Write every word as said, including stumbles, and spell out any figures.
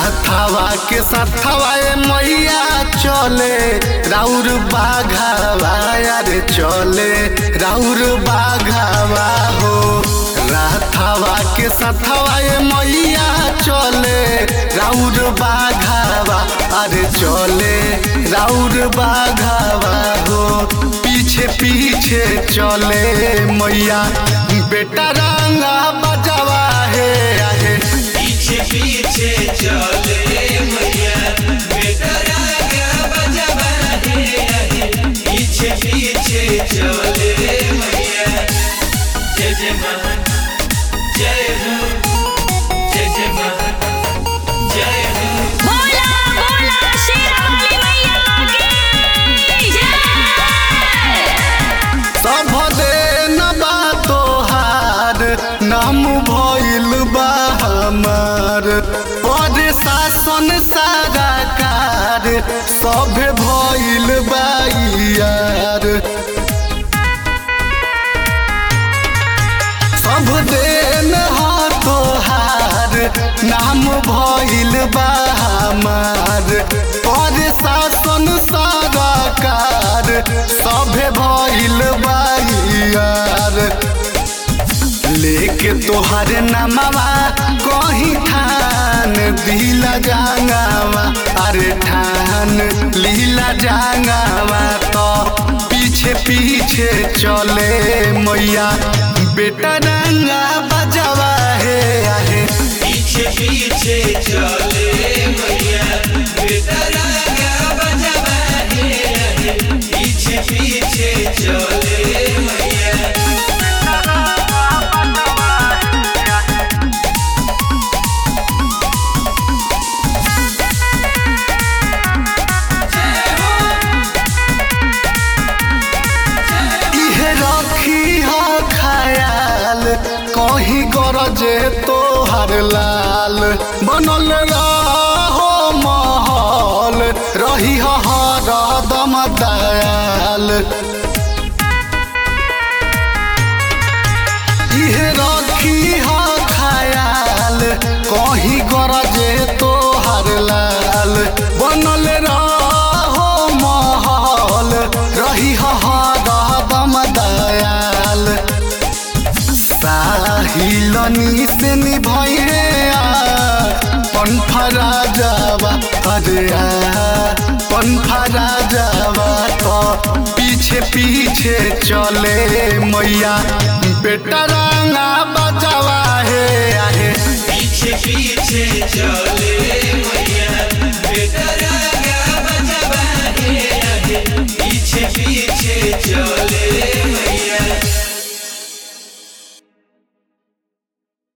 राथावा के साथवा ए मैया चले राउर बाघावा यारे चले राउर बाघावा हो। राथावा के साथवा ए मैया चले राउर बाघावा अरे चले राउर बाघावा हो। पीछे पीछे चले मैया बेटा रंगा बजावा है आहे। पीछे पीछे चले मैया बेटा रंगा बजावा है आहे। पीछे पीछे चले मैया। जय जय मां जय हो जय जय मां जय हो। बोला बोला शेरावाली मैया की जय। सब दिन बा तोहार नाम भइल बा हमार। पर शासन सारा कार सब भइल बा यार। सब दिन हा तोहार नाम भइल बा हमार। पर शासन सारा कार सब भइल बा यार। लेके तोहर नामवा कहीं ठान दिला जांगावा अरे ठान लीला जांगावा। तो पीछे पीछे चले मैया बेटा रंगा बजावा है आहे। पीछे पीछे चले मैया बेटा रंगा बजावा है आहे। पीछे पीछे चले मैया। इहे रखी हो ख्याल कहीं गरजे तोहर लाल। बनल रहो महल रही हो हरदम दयाल। इहे रखी हो ख्याल कहीं गरजे तोहर लाल। बनल रहो महल रही हो हरदम दयाल। साहिलनी से निभैरे पनफरा जावा अरे पनफरा जावा। तो पीछे पीछे चले मैया बेटा रंगा बजावा है आहे। पीछे पीछे चले मैया बेटा